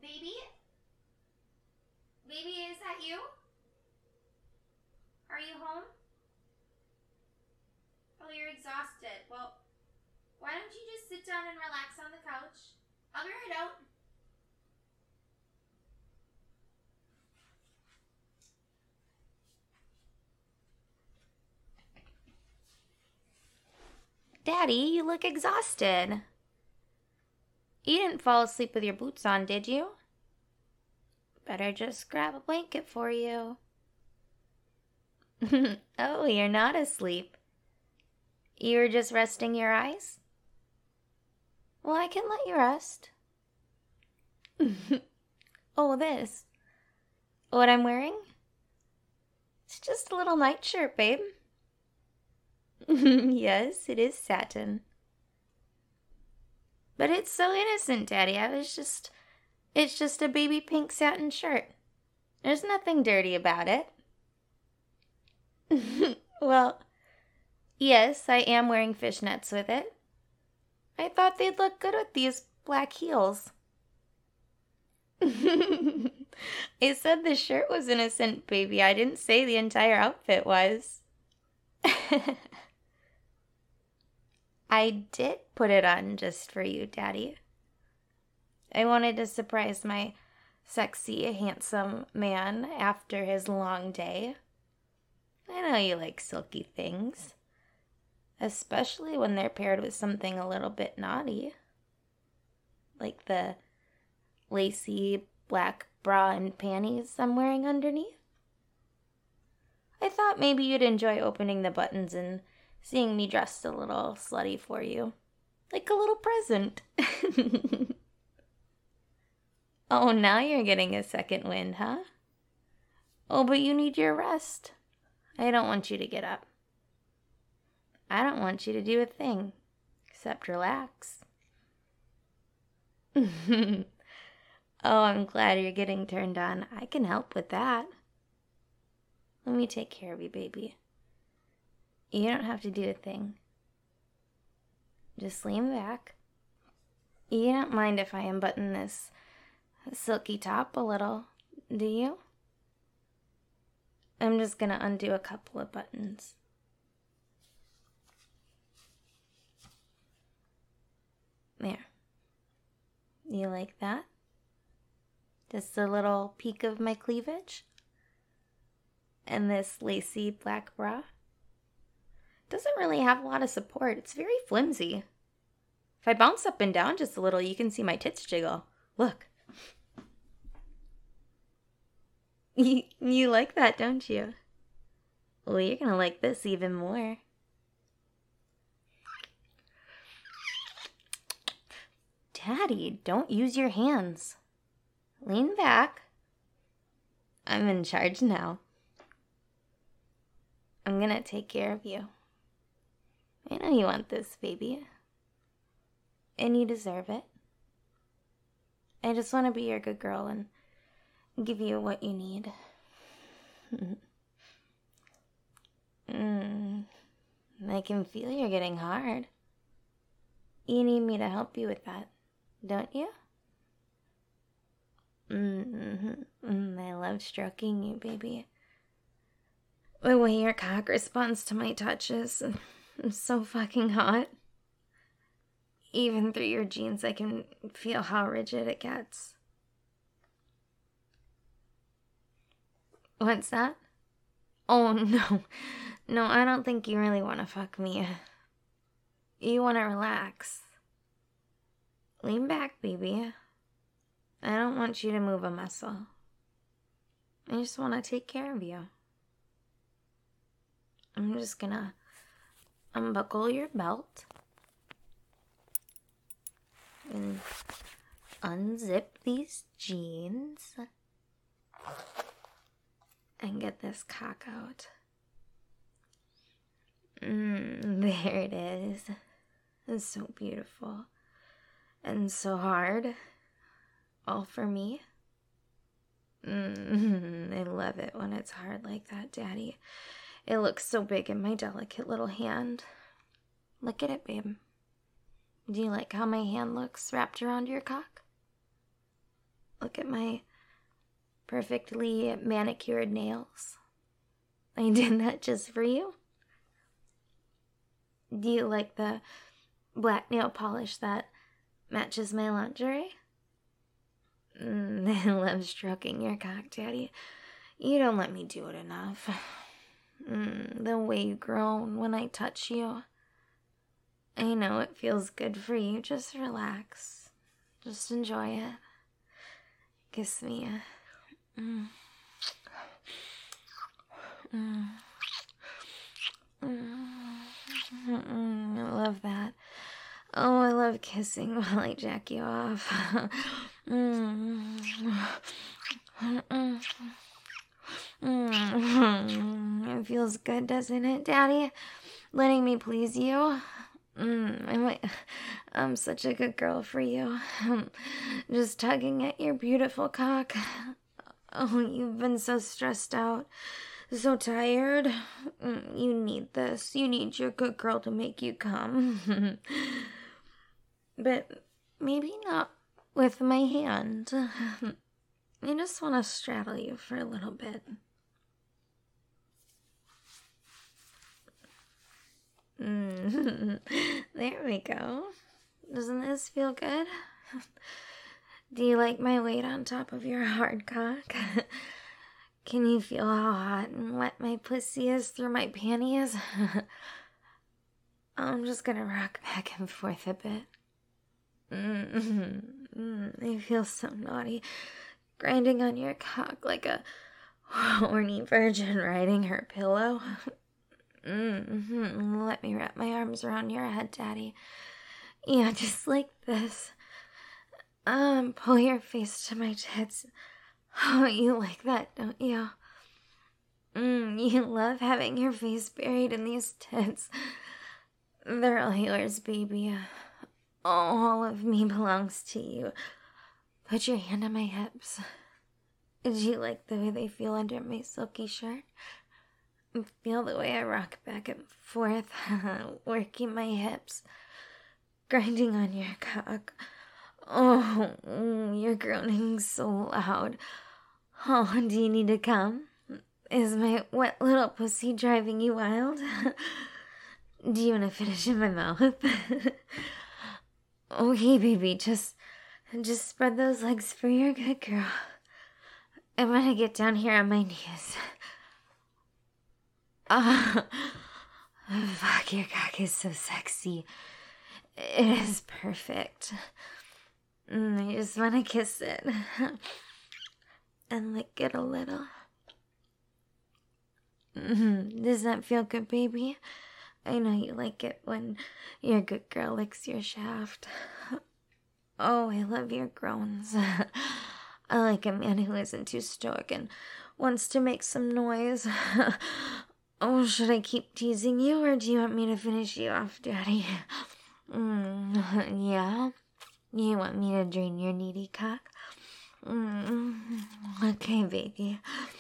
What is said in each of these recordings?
Baby? Baby, is that you? Are you home? Oh, you're exhausted. Well, why don't you just sit down and relax on the couch? I'll be right out. Daddy, you look exhausted. You didn't fall asleep with your boots on, did you? Better just grab a blanket for you. Oh, you're not asleep. You were just resting your eyes? Well, I can let you rest. Oh, this. What I'm wearing? It's just a little nightshirt, babe. Yes, it is satin. But it's so innocent, Daddy. It's just a baby pink satin shirt. There's nothing dirty about it. Well, yes, I am wearing fishnets with it. I thought they'd look good with these black heels. I said the shirt was innocent, baby. I didn't say the entire outfit was. I did put it on just for you, Daddy. I wanted to surprise my sexy, handsome man after his long day. I know you like silky things, especially when they're paired with something a little bit naughty, like the lacy black bra and panties I'm wearing underneath. I thought maybe you'd enjoy opening the buttons and seeing me dressed a little slutty for you, like a little present. Oh, now you're getting a second wind, huh? Oh, but you need your rest. I don't want you to get up. I don't want you to do a thing, except relax. Oh, I'm glad you're getting turned on. I can help with that. Let me take care of you, baby. You don't have to do a thing. Just lean back. You don't mind if I unbutton this silky top a little, do you? I'm just gonna undo a couple of buttons. There. You like that? Just a little peek of my cleavage? And this lacy black bra? Doesn't really have a lot of support. It's very flimsy. If I bounce up and down just a little, you can see my tits jiggle. Look. You like that, don't you? Well, you're gonna like this even more. Daddy, don't use your hands. Lean back. I'm in charge now. I'm gonna take care of you. I know you want this, baby. And you deserve it. I just want to be your good girl and give you what you need. I can feel you're getting hard. You need me to help you with that, don't you? I love stroking you, baby. The way your cock responds to my touches is so fucking hot. Even through your jeans, I can feel how rigid it gets. What's that? Oh, no. No, I don't think you really want to fuck me. You want to relax. Lean back, baby. I don't want you to move a muscle. I just want to take care of you. I'm just gonna unbuckle your belt and unzip these jeans and get this cock out. There it is. It's so beautiful and so hard. All for me. I love it when it's hard like that, Daddy. It looks so big in my delicate little hand. Look at it, babe. Do you like how my hand looks wrapped around your cock? Look at my perfectly manicured nails. I did that just for you. Do you like the black nail polish that matches my lingerie? I love stroking your cock, Daddy. You don't let me do it enough. The way you groan when I touch you. I know it feels good for you. Just relax. Just enjoy it. Kiss me. I love that. Oh, I love kissing while I jack you off. It feels good, doesn't it, Daddy? Letting me please you. I'm such a good girl for you. Just tugging at your beautiful cock. Oh, you've been so stressed out, so tired. You need this. You need your good girl to make you come. But maybe not with my hand. I just want to straddle you for a little bit. There we go. Doesn't this feel good? Do you like my weight on top of your hard cock? Can you feel how hot and wet my pussy is through my panties? I'm just gonna rock back and forth a bit. I feel so naughty, grinding on your cock like a horny virgin riding her pillow. Let me wrap my arms around your head, Daddy. Yeah, just like this. Pull your face to my tits. Oh, you like that, don't you? You love having your face buried in these tits. They're all yours, baby. All of me belongs to you. Put your hand on my hips. Do you like the way they feel under my silky shirt? Feel the way I rock back and forth, working my hips, grinding on your cock. Oh, you're groaning so loud. Oh, do you need to come? Is my wet little pussy driving you wild? Do you want to finish in my mouth? Okay, baby, just spread those legs for your good girl. I'm gonna get down here on my knees. Fuck, your cock is so sexy. It is perfect. I just want to kiss it and lick it a little. Does that feel good, baby? I know you like it when your good girl licks your shaft. Oh, I love your groans. I like a man who isn't too stoic and wants to make some noise. Oh, should I keep teasing you, or do you want me to finish you off, Daddy? Yeah? You want me to drain your needy cock? Okay, baby.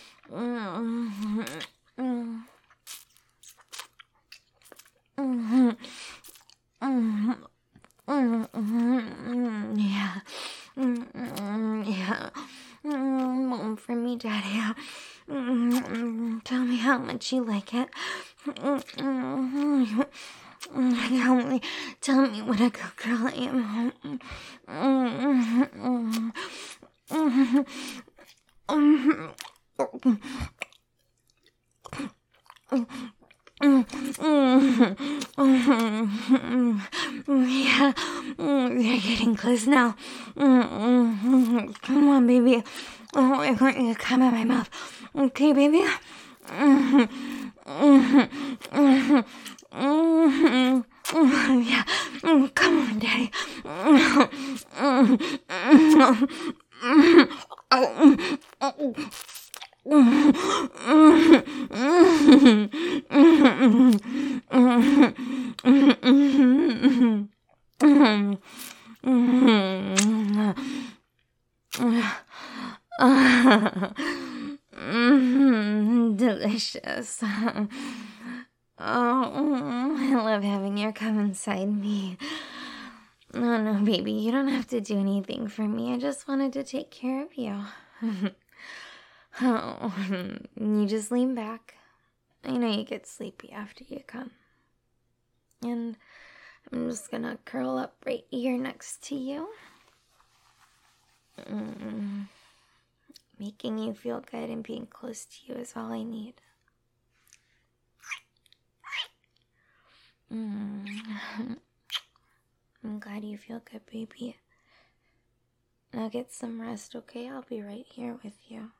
Yeah. Yeah. For me, Daddy. Tell me how much you like it. Tell me what a good girl I am. Yeah, you're getting close now. Come on, baby. Oh, I want you to come in my mouth. Okay, baby? Yeah, come on, Daddy. Delicious. Oh, I love having your come inside me. Oh, Oh, no, baby, you don't have to do anything for me. I just wanted to take care of you. Oh, you just lean back. I know you get sleepy after you come. And I'm just gonna curl up right here next to you. Making you feel good and being close to you is all I need. I'm glad you feel good, baby. Now get some rest, okay? I'll be right here with you.